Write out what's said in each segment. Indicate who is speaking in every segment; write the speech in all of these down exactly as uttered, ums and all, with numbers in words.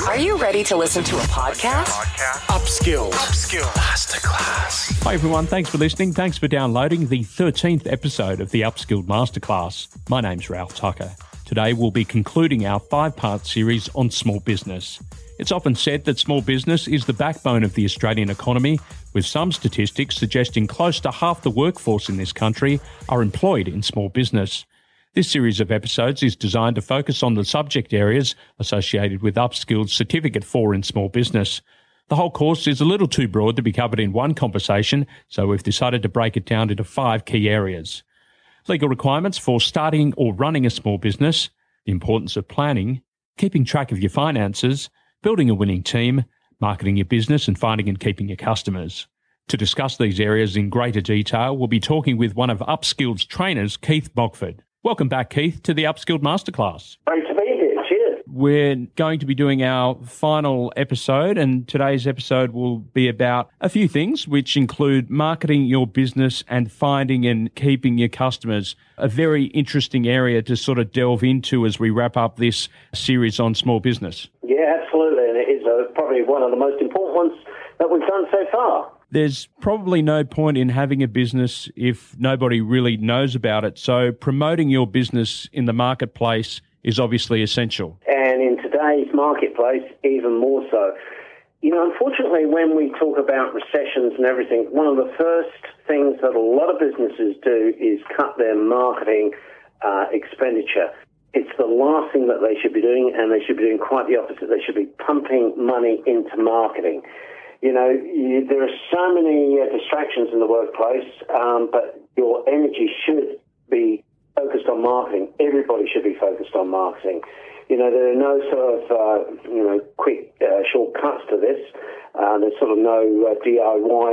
Speaker 1: Are you ready to listen to a podcast?
Speaker 2: Upskilled. Upskilled. Masterclass.
Speaker 3: Hi everyone, thanks for listening. Thanks for downloading the thirteenth episode of the Upskilled Masterclass. My name's Ralph Tucker. Today we'll be concluding our five-part series on small business. It's often said that small business is the backbone of the Australian economy, with some statistics suggesting close to half the workforce in this country are employed in small business. This series of episodes is designed to focus on the subject areas associated with Upskilled's Certificate four in Small Business. The whole course is a little too broad to be covered in one conversation, so we've decided to break it down into five key areas. Legal requirements for starting or running a small business, the importance of planning, keeping track of your finances, building a winning team, marketing your business and finding and keeping your customers. To discuss these areas in greater detail, we'll be talking with one of Upskilled's trainers, Keith Bogford. Welcome back, Keith, to the Upskilled Masterclass.
Speaker 4: Great to be here. Cheers.
Speaker 3: We're going to be doing our final episode, and today's episode will be about a few things, which include marketing your business and finding and keeping your customers. A very interesting area to sort of delve into as we wrap up this series on small business.
Speaker 4: Yeah, absolutely, and it is uh, probably one of the most important ones that we've done so far.
Speaker 3: There's probably no point in having a business if nobody really knows about it. So promoting your business in the marketplace is obviously essential.
Speaker 4: And in today's marketplace, even more so. You know, unfortunately, when we talk about recessions and everything, one of the first things that a lot of businesses do is cut their marketing uh, expenditure. It's the last thing that they should be doing, and they should be doing quite the opposite. They should be pumping money into marketing. You know, you, there are so many uh, distractions in the workplace, um, but your energy should be focused on marketing. Everybody should be focused on marketing. You know, there are no sort of, uh, you know, quick uh, shortcuts to this. Uh, there's sort of no uh, D I Y,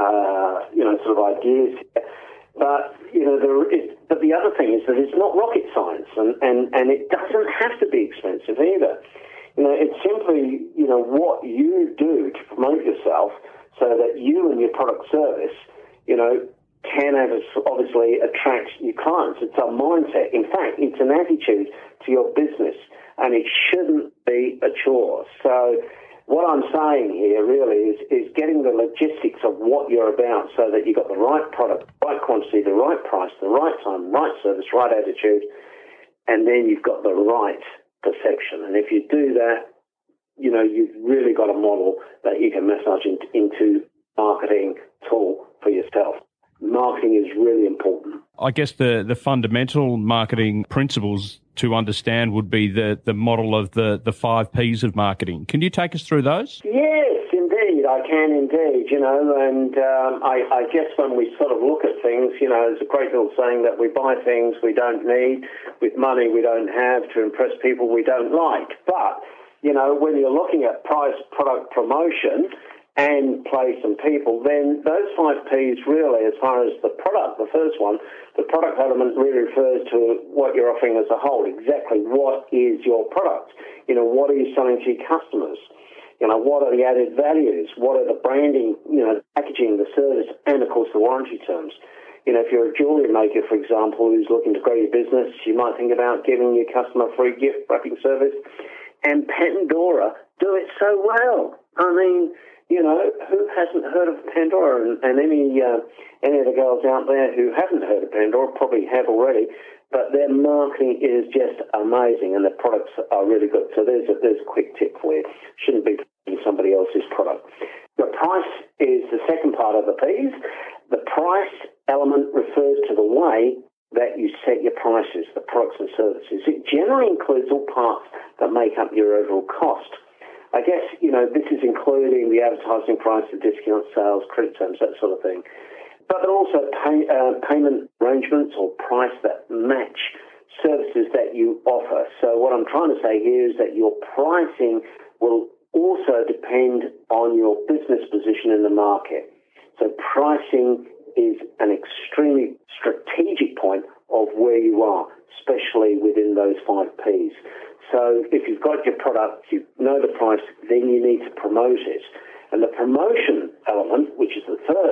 Speaker 4: uh, you know, sort of ideas here. But, you know, there is, but the other thing is that it's not rocket science, and, and, and it doesn't have to be expensive either. You know, it's simply, you know, what you do to promote yourself so that you and your product service, you know, can obviously attract your clients. It's a mindset. In fact, it's an attitude to your business, and it shouldn't be a chore. So what I'm saying here really is, is getting the logistics of what you're about so that you've got the right product, the right quantity, the right price, the right time, right service, right attitude, and then you've got the right perception. And if you do that, you know, you've really got a model that you can massage into, into marketing tool for yourself. Marketing is really important.
Speaker 3: I guess the, the fundamental marketing principles to understand would be the, the model of the, the five P's of marketing. Can you take us through those?
Speaker 4: Yes, indeed. I can indeed, you know, and um, I, I guess when we sort of look at things, you know, there's a great little saying that we buy things we don't need with money we don't have to impress people we don't like. But, you know, when you're looking at price, product, promotion, and place and people, then those five P's really, as far as the product, the first one, the product element really refers to what you're offering as a whole. Exactly what is your product? You know, what are you selling to your customers? You know, what are the added values? What are the branding, you know, packaging, the service, and, of course, the warranty terms? You know, if you're a jewellery maker, for example, who's looking to grow your business, you might think about giving your customer a free gift wrapping service. And Pandora do it so well. I mean, you know, who hasn't heard of Pandora? And, and any uh, any of the girls out there who haven't heard of Pandora probably have already. But their marketing is just amazing, and their products are really good. So there's a, there's a quick tip for you. Shouldn't be using somebody else's product. The price is the second part of the P's. The price element refers to the way that you set your prices, the products and services. It generally includes all parts that make up your overall cost. I guess, you know, this is including the advertising price, the discount sales, credit terms, that sort of thing. But there are also pay, uh, payment arrangements or price that match services that you offer. So what I'm trying to say here is that your pricing will also depend on your business position in the market. So pricing is an extremely strategic point of where you are, especially within those five P's. So if you've got your product, you know the price, then you need to promote it. And the promotion element, which is the third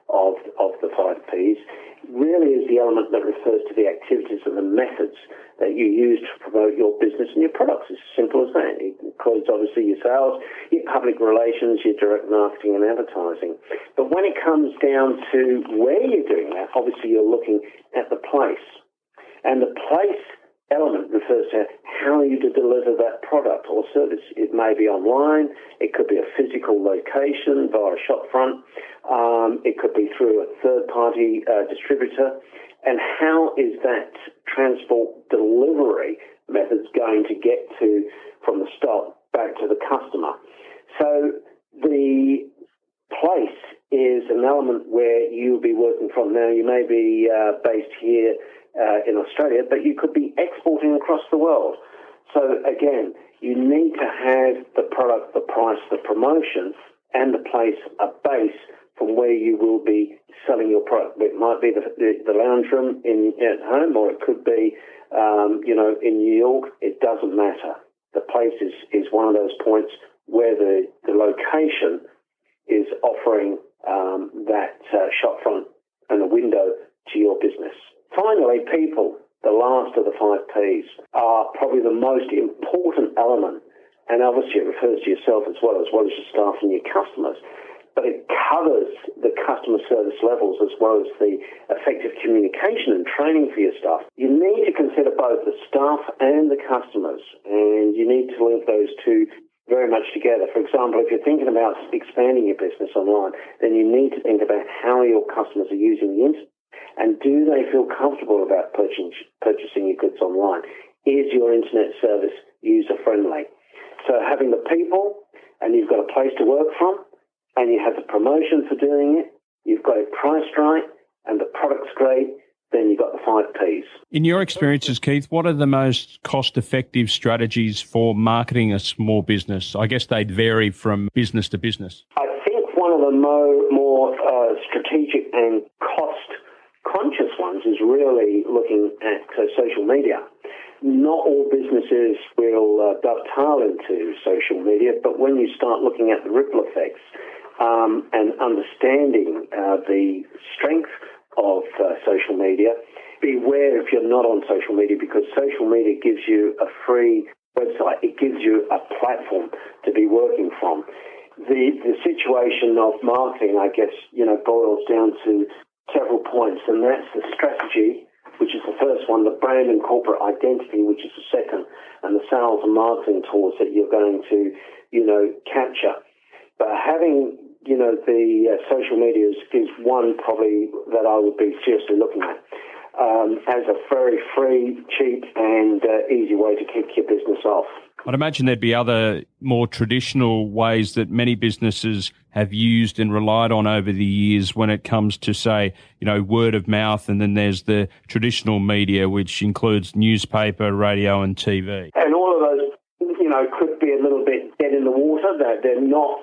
Speaker 4: of, of the five Ps, really is the element that refers to the activities and the methods that you use to promote your business and your products. It's as simple as that. It includes, obviously, your sales, your public relations, your direct marketing and advertising. But when it comes down to where you're doing that, obviously you're looking at the place. And the place element refers to how you to deliver that product or service. It may be online, it could be a physical location via a shop front, um, it could be through a third-party uh, distributor, and how is that transport delivery methods going to get to from the stock back to the customer. So the place is an element where you'll be working from. Now, you may be uh, based here Uh, in Australia, but you could be exporting across the world. So again, you need to have the product, the price, the promotion, and the place, a base from where you will be selling your product. It might be the, the, the lounge room in at home, or it could be, um, you know, in New York. It doesn't matter. The place is, is one of those points where the, the location is offering um, that uh, shop front and a window to your business. Finally, people, the last of the five Ps, are probably the most important element, and obviously it refers to yourself as well, as well as your staff and your customers, but it covers the customer service levels as well as the effective communication and training for your staff. You need to consider both the staff and the customers, and you need to link those two very much together. For example, if you're thinking about expanding your business online, then you need to think about how your customers are using the internet. And do they feel comfortable about purchasing, purchasing your goods online? Is your internet service user-friendly? So having the people, and you've got a place to work from, and you have the promotion for doing it, you've got it priced right, and the product's great, then you've got the five Ps.
Speaker 3: In your experiences, Keith, what are the most cost-effective strategies for marketing a small business? I guess they'd vary from business to business.
Speaker 4: I think one of the mo- more uh, strategic and cost conscious ones is really looking at uh, social media. Not all businesses will uh, dovetail into social media, but when you start looking at the ripple effects um, and understanding uh, the strength of uh, social media, beware if you're not on social media, because social media gives you a free website. It gives you a platform to be working from. The, the situation of marketing, I guess, you know, boils down to several points, and that's the strategy, which is the first one, the brand and corporate identity, which is the second, and the sales and marketing tools that you're going to, you know, capture. But having, you know, the uh, social media is, is one probably that I would be seriously looking at um, as a very free, cheap, and uh, easy way to kick your business off.
Speaker 3: I'd imagine there'd be other more traditional ways that many businesses have used and relied on over the years when it comes to, say, you know, word of mouth, and then there's the traditional media, which includes newspaper, radio and T V.
Speaker 4: And all of those, you know, could be a little bit dead in the water. They're, they're not,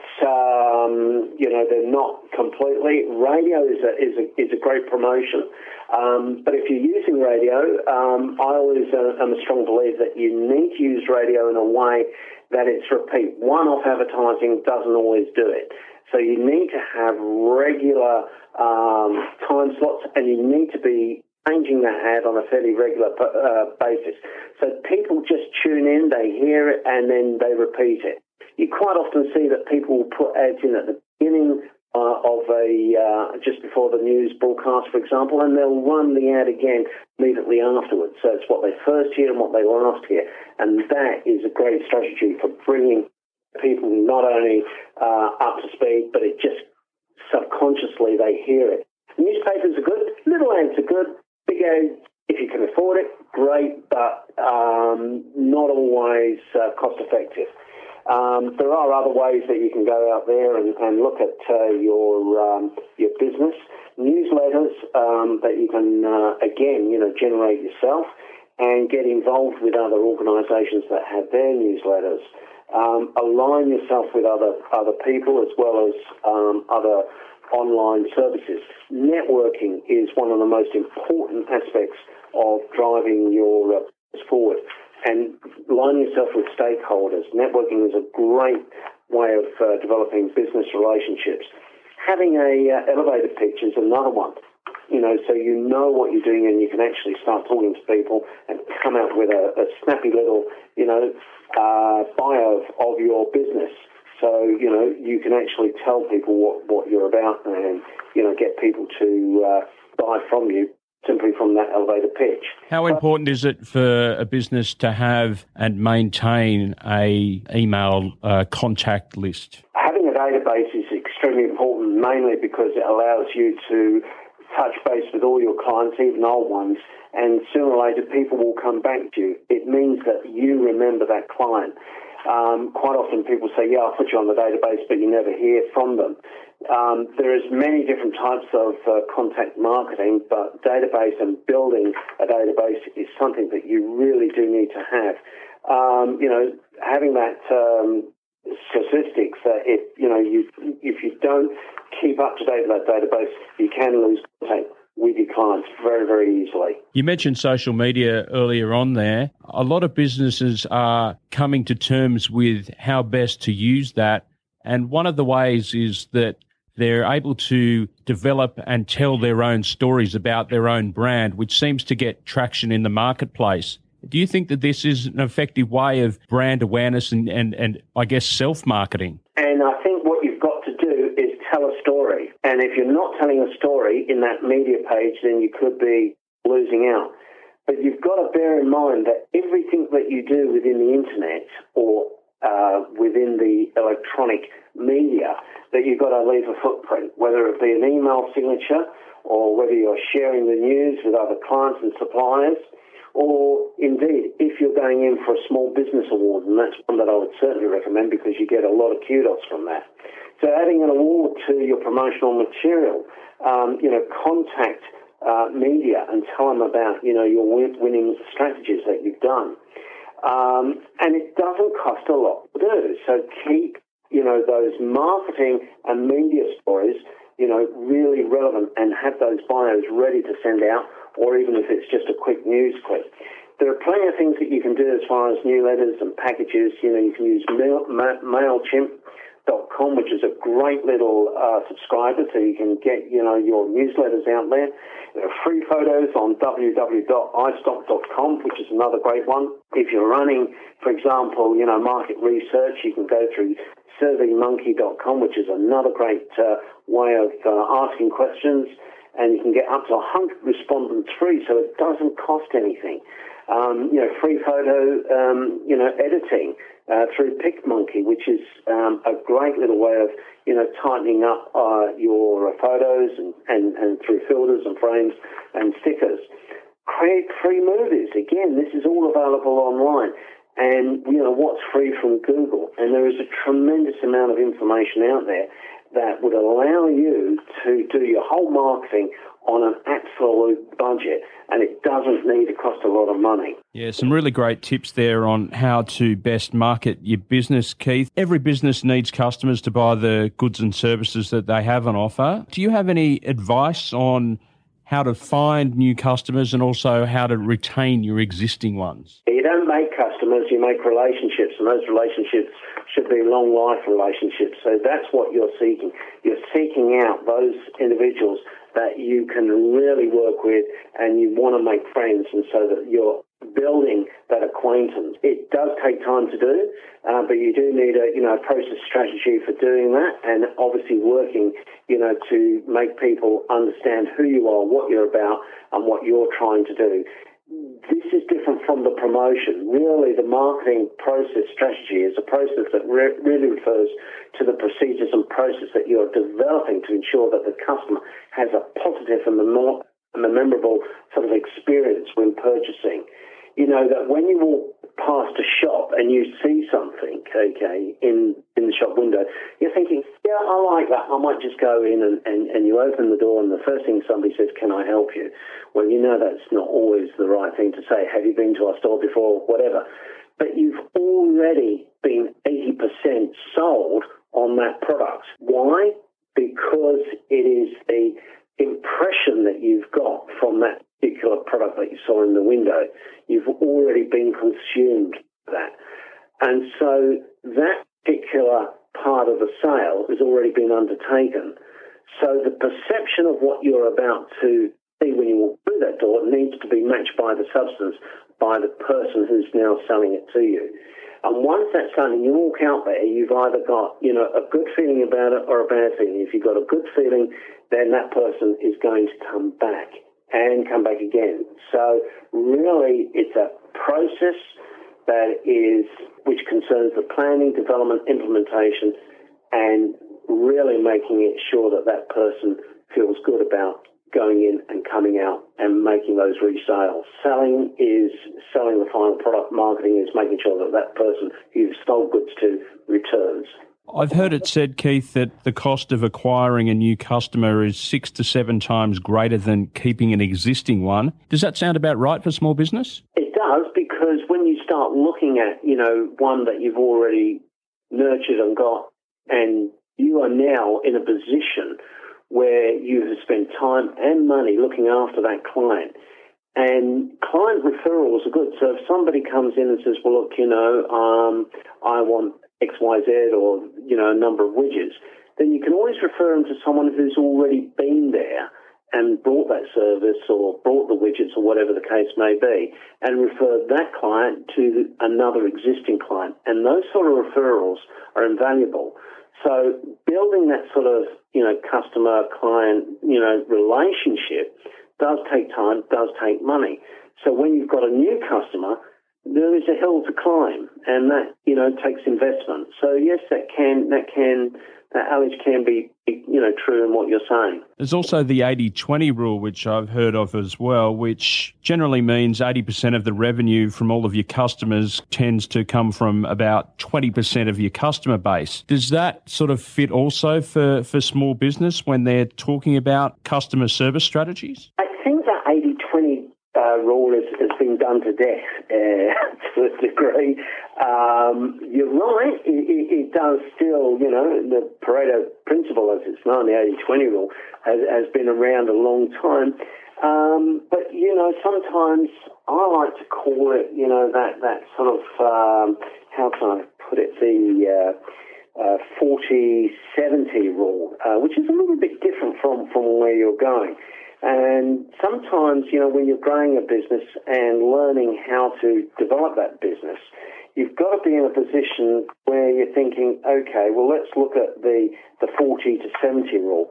Speaker 4: um, you know, they're not completely. Radio is a, is a, is a great promotion. Um, but if you're using radio, um, I always uh, am a strong believer that you need to use radio in a way that it's repeat. One-off advertising doesn't always do it. So you need to have regular um, time slots, and you need to be changing that ad on a fairly regular uh, basis. So people just tune in, they hear it, and then they repeat it. You quite often see that people will put ads in at the beginning Uh, of a uh, just before the news broadcast, for example, and they'll run the ad again immediately afterwards. So it's what they first hear and what they last hear, and that is a great strategy for bringing people not only uh, up to speed, but it just subconsciously they hear it. Newspapers are good, little ads are good, big ads, if you can afford it, great, but um, not always uh, cost effective. Um, there are other ways that you can go out there and, and look at uh, your um, your business. Newsletters um, that you can, uh, again, you know, generate yourself and get involved with other organisations that have their newsletters. Um, align yourself with other, other people as well as um, other online services. Networking is one of the most important aspects of driving your uh, business forward. And align yourself with stakeholders. Networking is a great way of uh, developing business relationships. Having a uh, elevator pitch is another one. You know, so you know what you're doing and you can actually start talking to people and come out with a, a snappy little, you know, uh, bio of, of your business. So, you know, you can actually tell people what, what you're about and, you know, get people to uh, buy from you simply from that elevator pitch.
Speaker 3: How important is it for a business to have and maintain a email uh, contact list?
Speaker 4: Having a database is extremely important, mainly because it allows you to touch base with all your clients, even old ones, and sooner or later people will come back to you. It means that you remember that client. Um, quite often people say, yeah, I'll put you on the database, but you never hear from them. Um, there is many different types of uh, contact marketing, but database and building a database is something that you really do need to have. Um, you know, having that um, statistics that if you know you if you don't keep up to date with that database, you can lose contact with your clients very, very easily.
Speaker 3: You mentioned social media earlier on there. A lot of businesses are coming to terms with how best to use that. And one of the ways is that they're able to develop and tell their own stories about their own brand, which seems to get traction in the marketplace. Do you think that this is an effective way of brand awareness and, and, and I guess, self-marketing?
Speaker 4: And I think what you've got to do is tell a story. And if you're not telling a story in that media page, then you could be losing out. But you've got to bear in mind that everything that you do within the internet or uh, within the electronic media, that you've got to leave a footprint, whether it be an email signature or whether you're sharing the news with other clients and suppliers, or indeed, if you're going in for a small business award, and that's one that I would certainly recommend because you get a lot of kudos from that. So adding an award to your promotional material, um, you know, contact uh, media and tell them about, you know, your win- winning strategies that you've done. Um, and it doesn't cost a lot to do. So keep, you know, those marketing and media stories, you know, really relevant and have those bios ready to send out, or even if it's just a quick news clip. There are plenty of things that you can do as far as newsletters and packages. You know, you can use Mail, Ma- MailChimp dot com, which is a great little uh, subscriber, so you can get, you know, your newsletters out there. There are free photos on w w w dot i stock dot com, which is another great one. If you're running, for example, you know, market research, you can go through survey monkey dot com, which is another great uh, way of uh, asking questions, and you can get up to one hundred respondents free, so it doesn't cost anything. Um, you know, free photo, um, you know, editing uh, through PicMonkey, which is um, a great little way of, you know, tightening up uh, your photos and, and, and through filters and frames and stickers. Create free movies. Again, this is all available online. And, you know, what's free from Google? And there is a tremendous amount of information out there that would allow you to do your whole marketing on an absolute budget, and it doesn't need to cost a lot of money.
Speaker 3: Yeah, some really great tips there on how to best market your business, Keith. Every business needs customers to buy the goods and services that they have on offer. Do you have any advice on how to find new customers and also how to retain your existing ones?
Speaker 4: You don't make customers, you make relationships, and those relationships should be long life relationships. So that's what you're seeking. You're seeking out those individuals that you can really work with and you want to make friends, and so that you're building that acquaintance. It does take time to do, uh, but you do need a, you know, a process strategy for doing that, and obviously working, you know, to make people understand who you are, what you're about, and what you're trying to do. This is different from the promotion. Really, the marketing process strategy is a process that re- really refers to the procedures and process that you're developing to ensure that the customer has a positive and mem- memorable sort of experience when purchasing. You know, that when you walk past a shop and you see something, okay, in, in the shop window, you're thinking, yeah, I like that. I might just go in and, and, and you open the door and the first thing somebody says, can I help you? Well, you know that's not always the right thing to say. Have you been to our store before? Whatever. But you've already been eighty percent sold on that product. Why? Because it is the impression that you've got from that particular product that you saw in the window. You've already been consumed by that. And so that particular part of the sale has already been undertaken. So the perception of what you're about to see when you walk through that door needs to be matched by the substance, by the person who's now selling it to you. And once that's done and you walk out there, you've either got, you know, a good feeling about it or a bad feeling. If you've got a good feeling, then that person is going to come back and come back again. So really it's a process that is, which concerns the planning, development, implementation, and really making it sure that that person feels good about going in and coming out and making those resales. Selling is selling the final product. Marketing is making sure that that person you've sold goods to returns.
Speaker 3: I've heard it said, Keith, that the cost of acquiring a new customer is six to seven times greater than keeping an existing one. Does that sound about right for small business?
Speaker 4: It does, because when you start looking at, you know, one that you've already nurtured and got, and you are now in a position where you have spent time and money looking after that client. And client referrals are good. So if somebody comes in and says, well, look, you know, um, I want X, Y, Z or, you know, a number of widgets, then you can always refer them to someone who's already been there and brought that service or brought the widgets or whatever the case may be, and refer that client to another existing client. And those sort of referrals are invaluable. So building that sort of, you know, customer, client, you know, relationship does take time, does take money. So when you've got a new customer, there is a hill to climb, and that, you know, takes investment. So yes, that can, that can, that adage can be, you know, true in what you're saying.
Speaker 3: There's also the eighty twenty rule, which I've heard of as well, which generally means eighty percent of the revenue from all of your customers tends to come from about twenty percent of your customer base. Does that sort of fit also for, for small business when they're talking about customer service strategies?
Speaker 4: I think that eighty twenty uh, rule is, has been done to death uh, to a degree. Um, you're right, it, it, it does still, you know, the Pareto principle, as it's known, the eighty twenty rule, has, has been around a long time. Um, but, you know, sometimes I like to call it, you know, that, that sort of, um, how can I put it, the uh, uh, forty seventy rule, uh, which is a little bit different from, from where you're going. And sometimes, you know, when you're growing a business and learning how to develop that business, you've got to be in a position where you're thinking, okay, well, let's look at the, the forty to seventy rule.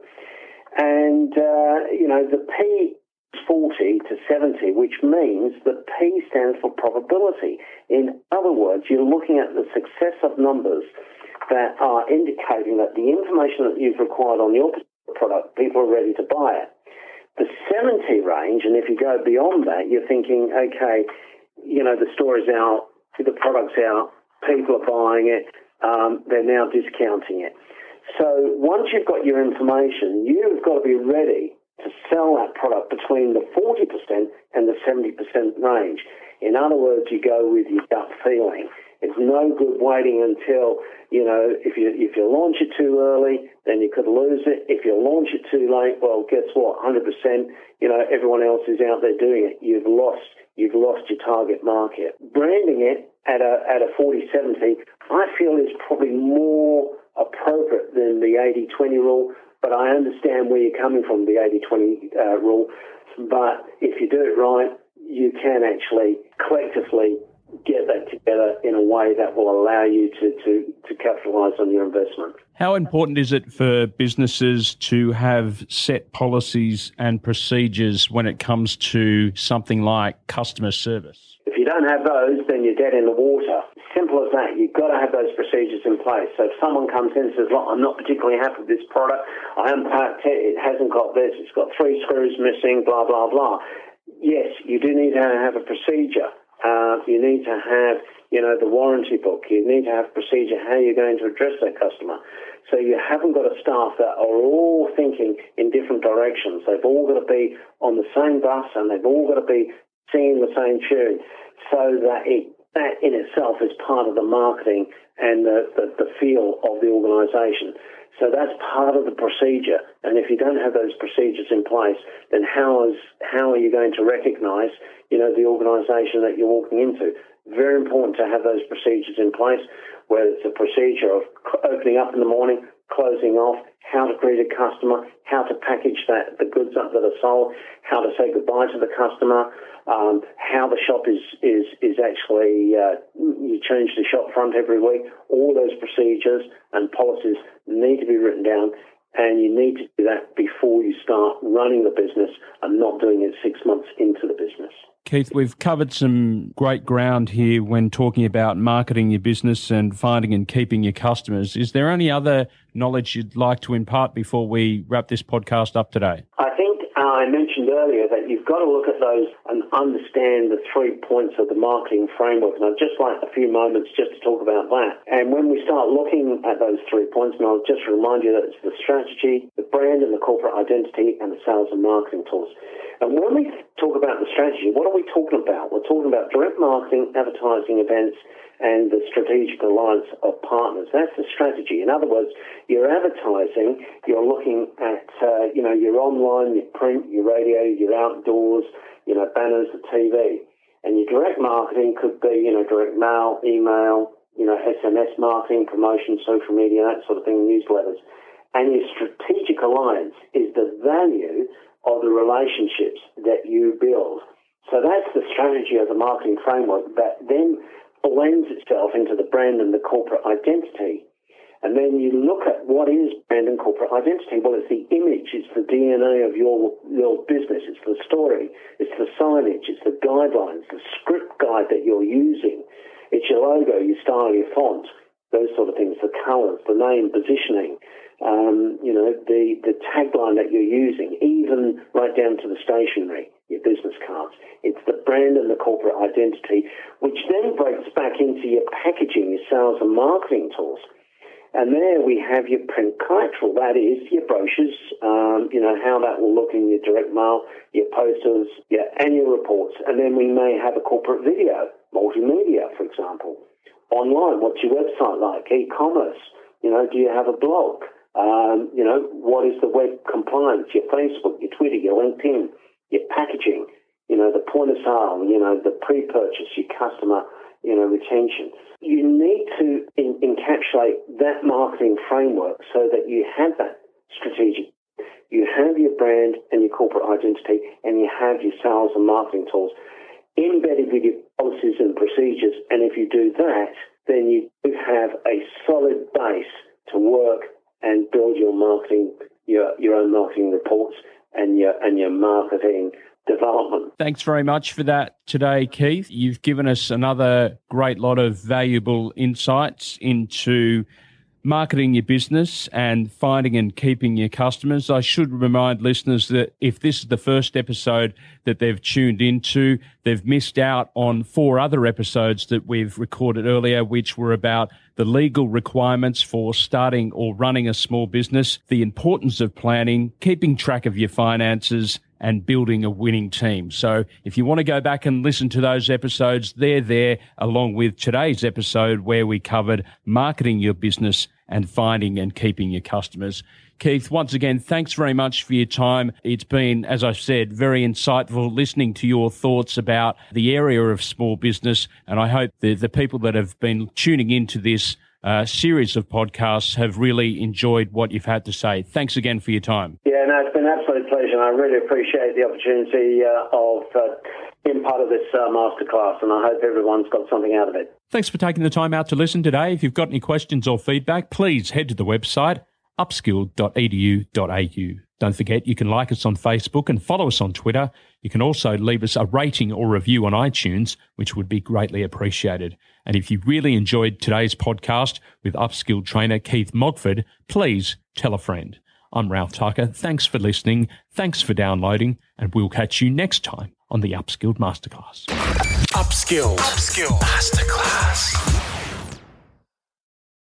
Speaker 4: And, uh, you know, the P is forty to seventy, which means that P stands for probability. In other words, you're looking at the success of numbers that are indicating that the information that you've required on your product, people are ready to buy it. The seventy range, and if you go beyond that, you're thinking, okay, you know, the store's out, the product's out, people are buying it, um, they're now discounting it. So once you've got your information, you've got to be ready to sell that product between the forty percent and the seventy percent range. In other words, you go with your gut feeling. It's no good waiting until, you know, if you if you launch it too early, then you could lose it. If you launch it too late, well, guess what? one hundred percent, you know, everyone else is out there doing it. You've lost you've lost your target market. Branding it at a at a forty seventy, I feel is probably more appropriate than the eighty twenty rule, but I understand where you're coming from, the eighty twenty uh, rule. But if you do it right, you can actually collectively get that together in a way that will allow you to, to, to capitalise on your investment.
Speaker 3: How important is it for businesses to have set policies and procedures when it comes to something like customer service?
Speaker 4: If you don't have those, then you're dead in the water. Simple as that. You've got to have those procedures in place. So if someone comes in and says, look, I'm not particularly happy with this product, I unpacked it, it hasn't got this, it's got three screws missing, blah, blah, blah. Yes, you do need to have a procedure. Uh, you need to have, you know, the warranty book. You need to have a procedure how you're going to address that customer. So you haven't got a staff that are all thinking in different directions. They've all got to be on the same bus and they've all got to be singing the same tune. So that it, that in itself is part of the marketing and the, the, the feel of the organisation. So that's part of the procedure. And if you don't have those procedures in place, then how is how are you going to recognise, you know, the organisation that you're walking into? Very important to have those procedures in place, whether it's a procedure of opening up in the morning, closing off, how to greet a customer, how to package that the goods up that are sold, how to say goodbye to the customer, um, how the shop is is is actually uh, you change the shop front every week. All those procedures and policies need to be written down, and you need to do that before you start running the business and not doing it six months into the business.
Speaker 3: Keith, we've covered some great ground here when talking about marketing your business and finding and keeping your customers. Is there any other knowledge you'd like to impart before we wrap this podcast up today?
Speaker 4: I think uh, I mentioned earlier that you've got to look at those and understand the three points of the marketing framework. And I'd just like a few moments just to talk about that. And when we start looking at those three points, and I'll just remind you that it's the strategy, the brand and the corporate identity, and the sales and marketing tools. And when we talk about the strategy, what are we talking about? We're talking about direct marketing, advertising events, and the strategic alliance of partners. That's the strategy. In other words, your advertising, you're looking at, uh, you know, your online, your print, your radio, your outdoors, you know, banners, the T V. And your direct marketing could be, you know, direct mail, email, you know, S M S marketing, promotion, social media, that sort of thing, newsletters. And your strategic alliance is the value of the relationships that you build. So that's the strategy of the marketing framework that then blends itself into the brand and the corporate identity. And then you look at what is brand and corporate identity. Well, it's the image, it's the D N A of your, your business, it's the story, it's the signage, it's the guidelines, the script guide that you're using, it's your logo, your style, your font, those sort of things, the colours, the name, positioning, um, you know, the, the tagline that you're using, even right down to the stationery, your business cards. It's the brand and the corporate identity, which then breaks back into your packaging, your sales and marketing tools. And there we have your print collateral, that is your brochures, um, you know, how that will look in your direct mail, your posters, your annual reports, and then we may have a corporate video, multimedia, for example. Online, what's your website like? E-commerce, you know, do you have a blog? Um, you know, what is the web compliance? Your Facebook, your Twitter, your LinkedIn, your packaging, you know, the point of sale, you know, the pre-purchase, your customer, you know, retention. You need to in, encapsulate that marketing framework so that you have that strategic. You have your brand and your corporate identity, and you have your sales and marketing tools embedded with your policies and procedures. And if you do that, then you do have a solid base to work and build your marketing, your your own marketing reports and your and your marketing development.
Speaker 3: Thanks very much for that today, Keith. You've given us another great lot of valuable insights into marketing your business and finding and keeping your customers. I should remind listeners that if this is the first episode that they've tuned into, they've missed out on four other episodes that we've recorded earlier, which were about the legal requirements for starting or running a small business, the importance of planning, keeping track of your finances, and building a winning team. So if you want to go back and listen to those episodes, they're there along with today's episode where we covered marketing your business and finding and keeping your customers. Keith, once again, thanks very much for your time. It's been, as I said, very insightful listening to your thoughts about the area of small business, and I hope the, the people that have been tuning into this uh, series of podcasts have really enjoyed what you've had to say. Thanks again for your time.
Speaker 4: Yeah, no, it's been an absolute pleasure, and I really appreciate the opportunity uh, of uh, being part of this uh, masterclass, and I hope everyone's got something out of it.
Speaker 3: Thanks for taking the time out to listen today. If you've got any questions or feedback, please head to the website upskill dot e d u dot a u. Don't forget, you can like us on Facebook and follow us on Twitter. You can also leave us a rating or review on iTunes, which would be greatly appreciated. And if you really enjoyed today's podcast with Upskilled trainer Keith Mogford, please tell a friend. I'm Ralph Tucker. Thanks for listening. Thanks for downloading, and we'll catch you next time on the Upskilled Masterclass.
Speaker 2: Upskilled. Upskilled Masterclass.